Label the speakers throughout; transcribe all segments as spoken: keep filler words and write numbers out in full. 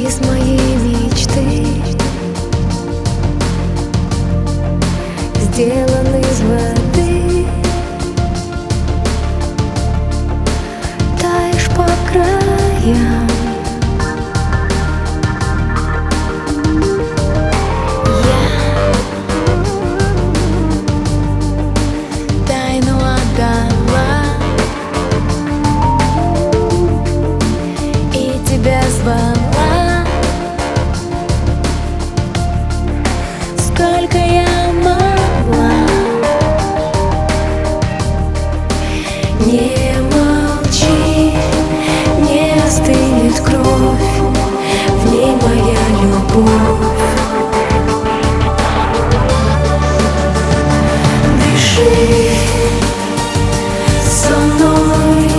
Speaker 1: из моей мечты, сделан из воды. Таешь по краям, я тайну отдала и тебя звала. Сколько я могла, не молчи, не остынет кровь, в ней моя любовь. Дыши со мной,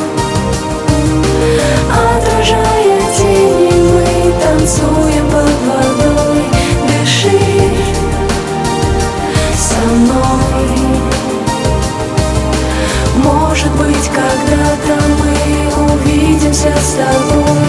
Speaker 1: отражая тени, мы танцуем под водой. Дыши со мной, может быть, когда-то мы увидимся с тобой.